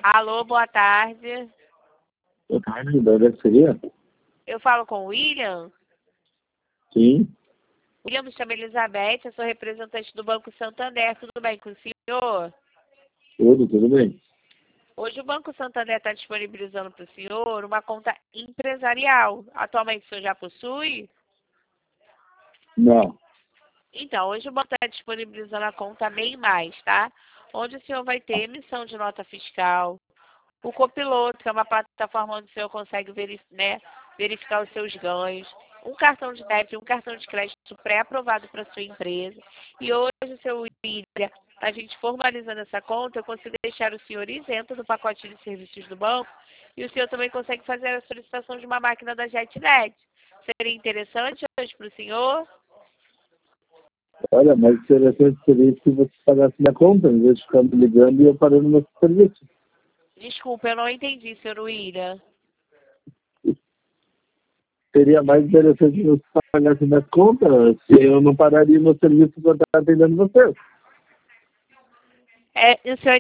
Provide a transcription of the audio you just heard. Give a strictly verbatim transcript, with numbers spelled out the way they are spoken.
Alô, boa tarde. Boa tarde, da onde é que seria? Eu falo com o William. Sim, William, me chama Elizabeth, eu sou representante do Banco Santander. Tudo bem com o senhor? tudo, tudo bem. Hoje o Banco Santander está disponibilizando para o senhor uma conta empresarial. Atualmente o senhor já possui? Não, Então, hoje o banco está disponibilizando a conta Bem Mais, tá? Onde o senhor vai ter emissão de nota fiscal, o copiloto, que é uma plataforma onde o senhor consegue verif né, verificar os seus ganhos, um cartão de débito e um cartão de crédito pré-aprovado para sua empresa. E hoje, seu William, a gente formalizando essa conta, eu consigo deixar o senhor isento do pacote de serviços do banco e o senhor também consegue fazer a solicitação de uma máquina da JetNet. Seria interessante hoje para o senhor? olha, mas interessante seria se você pagasse minha conta, em vez de ficar me ligando e eu parando meu serviço. Desculpa, eu não entendi, senhor William. Seria mais interessante se você pagasse minha conta, se eu não pararia meu serviço para estar atendendo você. É, o senhor